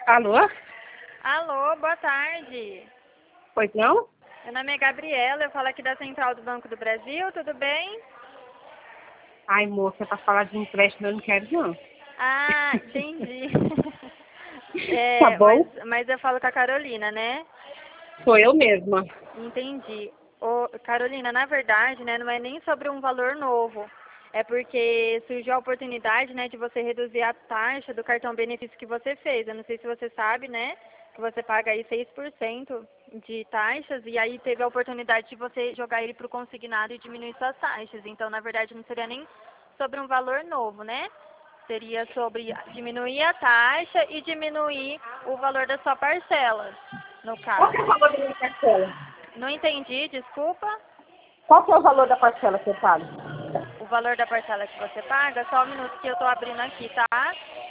Alô? Alô, boa tarde. Pois não? Meu nome é Gabriela, eu falo aqui da Central do Banco do Brasil, tudo bem? Ai, moça, pra falar de empréstimo eu não quero não. Ah, entendi. Tá É, bom? mas eu falo com a Carolina, né? Sou eu mesma. Entendi. Ô, Carolina, na verdade, né, não é nem sobre um valor novo. É porque surgiu a oportunidade, né, de você reduzir a taxa do cartão benefício que você fez. Eu não sei se você sabe, né, que você paga aí 6% de taxas e aí teve a oportunidade de você jogar ele para o consignado e diminuir suas taxas. Então, na verdade, não seria nem sobre um valor novo, né? Seria sobre diminuir a taxa e diminuir o valor da sua parcela, no Qual que caso. é o valor da minha parcela? Não entendi, desculpa. Qual que é o valor da parcela que eu pago? O valor da parcela que você paga, só um minuto que eu tô abrindo aqui, tá?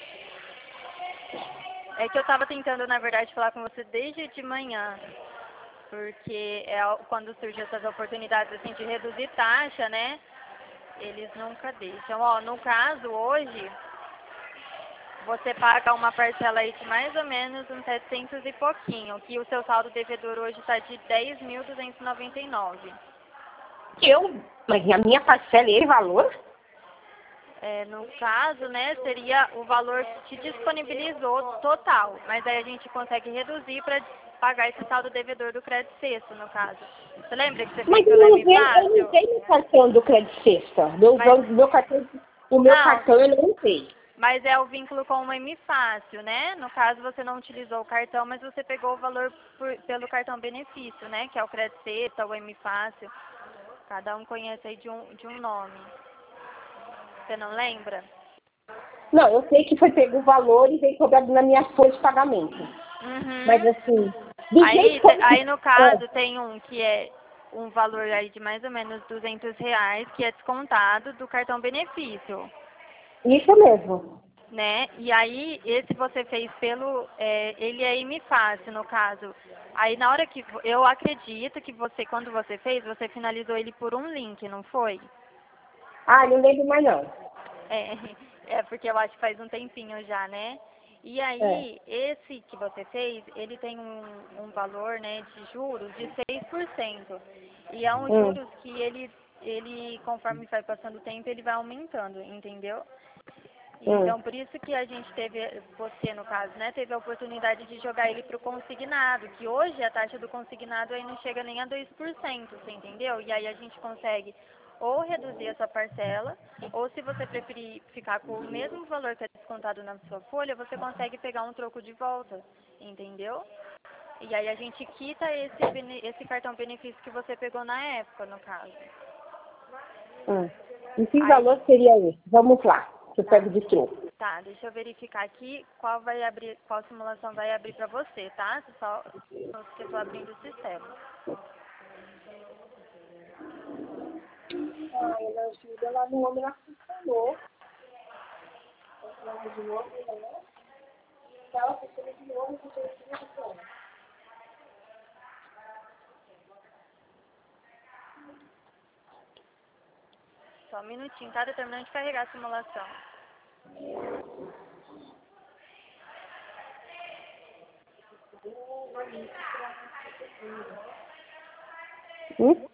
É que eu tava tentando, na verdade, falar com você desde de manhã, porque quando surgem essas oportunidades assim de reduzir taxa, né? Eles nunca deixam. Ó, no caso, hoje, você paga uma parcela aí de mais ou menos uns 700 e pouquinho, que o seu saldo devedor hoje está de 10.299. Mas a minha parcela é esse valor? No caso, né, seria o valor que te disponibilizou total, mas aí a gente consegue reduzir para pagar esse saldo devedor do crédito sexto, no caso. Você lembra que você fez Mas eu pelo não M tenho, eu não Fácil? tenho cartão do Crédito Sexta. Mas, O meu não, cartão eu não tenho. mas é o vínculo com o M Fácil, né? No caso, você não utilizou o cartão, mas você pegou o valor pelo cartão benefício, né? Que é o crédito sexta, o M Fácil. Cada um conhece aí de um nome. Você não lembra? Não, eu sei que foi pego o valor e veio cobrado na minha folha de pagamento. Mas Uhum. assim, do jeito como... Aí no É, caso tem um que é um valor aí de mais ou menos R$ 200, que é descontado do cartão benefício, isso mesmo. né? E aí esse você fez ele é M Fácil no caso. Aí na hora que eu acredito que quando você fez, você finalizou ele por um link, não foi? Ah, não lembro mais não. É, é porque eu acho que faz um tempinho já, né? E É. aí, esse que você fez, ele tem um valor, né, de juros de 6%. E é um Hum, juros que conforme vai passando o tempo, ele vai aumentando, entendeu? hum. Então, por isso que a gente você no caso, né, teve a oportunidade de jogar ele para o consignado, que hoje a taxa do consignado aí não chega nem a 2%, você entendeu? E aí a gente consegue ou reduzir essa parcela, ou se você preferir ficar com o mesmo valor que é descontado na sua folha, você consegue pegar um troco de volta, entendeu? E aí a gente quita esse cartão benefício que você pegou na época, no caso. Hum. E que Aí, valor seria esse? Vamos lá, que eu tá. pego de troco. Tá, deixa eu verificar aqui qual simulação vai abrir pra você, tá? Só que eu tô abrindo o sistema. Ah, ela ajuda lá no homem, ela funcionou. Ela de novo, né? Ela funciona de novo, funciona. Só um minutinho, tá? Tô terminando de carregar a simulação. Hum?